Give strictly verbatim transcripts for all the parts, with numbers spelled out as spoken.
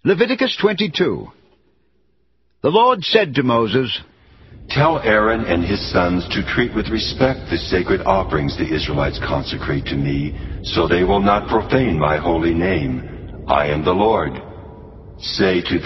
Leviticus twenty-two. The Lord said to Moses, Tell Aaron and his sons to treat with respect the sacred offerings the Israelites consecrate to me, so they will not profane my holy name. I am the Lord. Say to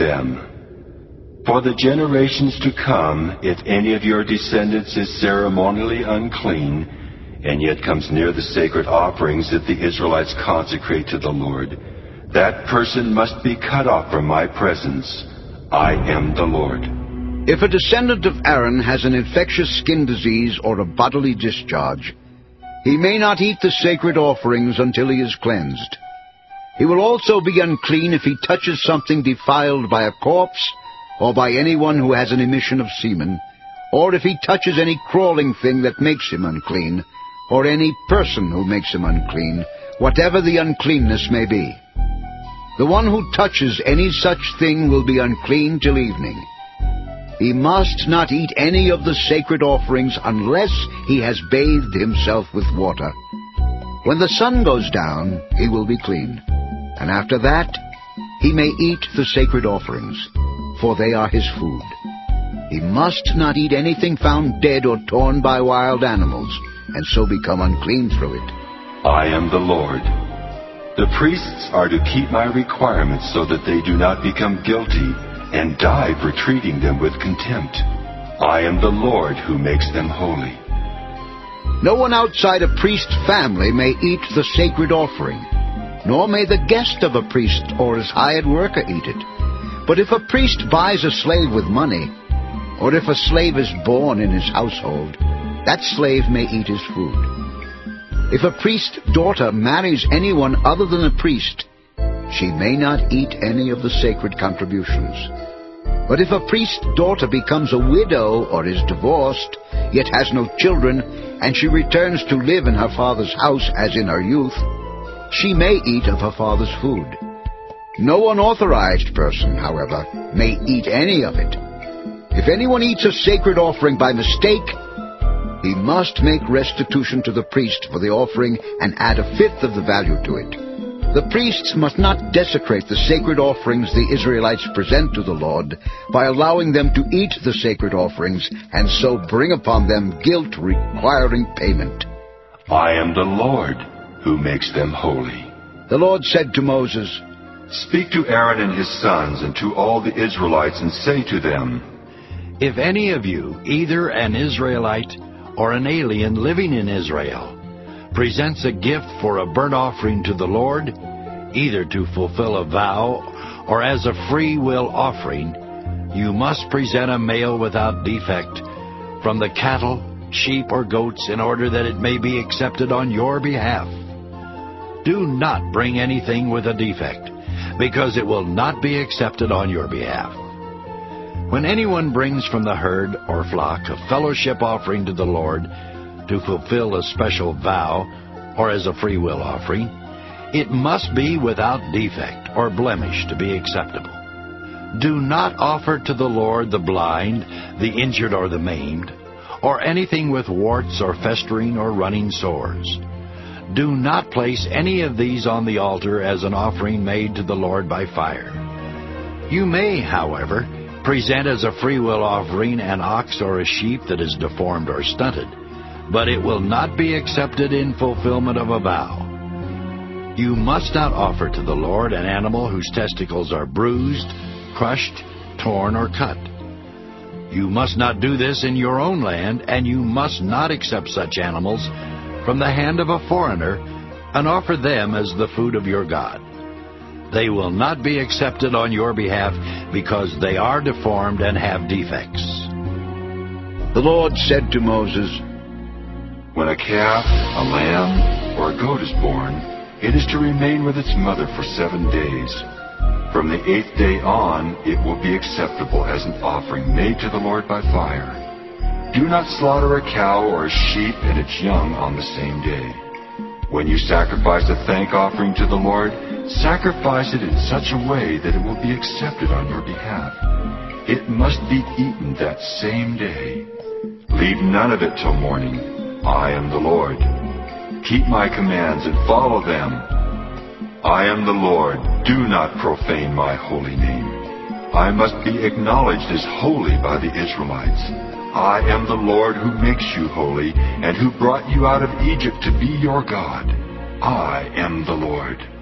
them, For the generations to come, if any of your descendants is ceremonially unclean, and yet comes near the sacred offerings that the Israelites consecrate to the Lord, that person must be cut off from my presence. I am the Lord. If a descendant of Aaron has an infectious skin disease or a bodily discharge, he may not eat the sacred offerings until he is cleansed. He will also be unclean if he touches something defiled by a corpse, or by anyone who has an emission of semen, or if he touches any crawling thing that makes him unclean, or any person who makes him unclean, whatever the uncleanness may be. The one who touches any such thing will be unclean till evening. He must not eat any of the sacred offerings unless he has bathed himself with water. When the sun goes down, he will be clean, and after that he may eat the sacred offerings, for they are his food. He must not eat anything found dead or torn by wild animals, and so become unclean through it. I am the Lord. The priests are to keep my requirements so that they do not become guilty and die for treating them with contempt. I am the Lord who makes them holy. No one outside a priest's family may eat the sacred offering, nor may the guest of a priest or his hired worker eat it. But if a priest buys a slave with money, or if a slave is born in his household, that slave may eat his food. If a priest's daughter marries anyone other than a priest, she may not eat any of the sacred contributions. But if a priest's daughter becomes a widow or is divorced, yet has no children, and she returns to live in her father's house as in her youth, she may eat of her father's food. No unauthorized person, however, may eat any of it. If anyone eats a sacred offering by mistake, he must make restitution to the priest for the offering and add a fifth of the value to it. The priests must not desecrate the sacred offerings the Israelites present to the Lord by allowing them to eat the sacred offerings and so bring upon them guilt requiring payment. I am the Lord who makes them holy. The Lord said to Moses, Speak to Aaron and his sons and to all the Israelites and say to them, If any of you, either an Israelite or an alien living in Israel, presents a gift for a burnt offering to the Lord, either to fulfill a vow or as a free will offering, you must present a male without defect from the cattle, sheep, or goats in order that it may be accepted on your behalf. Do not bring anything with a defect, because it will not be accepted on your behalf. When anyone brings from the herd or flock a fellowship offering to the Lord to fulfill a special vow or as a free will offering, it must be without defect or blemish to be acceptable. Do not offer to the Lord the blind, the injured, or the maimed, or anything with warts or festering or running sores. Do not place any of these on the altar as an offering made to the Lord by fire. You may, however, present as a freewill offering an ox or a sheep that is deformed or stunted, but it will not be accepted in fulfillment of a vow. You must not offer to the Lord an animal whose testicles are bruised, crushed, torn, or cut. You must not do this in your own land, and you must not accept such animals from the hand of a foreigner and offer them as the food of your God. They will not be accepted on your behalf because they are deformed and have defects. The Lord said to Moses, When a calf, a lamb, or a goat is born, it is to remain with its mother for seven days. From the eighth day on, it will be acceptable as an offering made to the Lord by fire. Do not slaughter a cow or a sheep and its young on the same day. When you sacrifice a thank offering to the Lord, sacrifice it in such a way that it will be accepted on your behalf. It must be eaten that same day. Leave none of it till morning. I am the Lord. Keep my commands and follow them. I am the Lord. Do not profane my holy name. I must be acknowledged as holy by the Israelites. I am the Lord who makes you holy and who brought you out of Egypt to be your God. I am the Lord.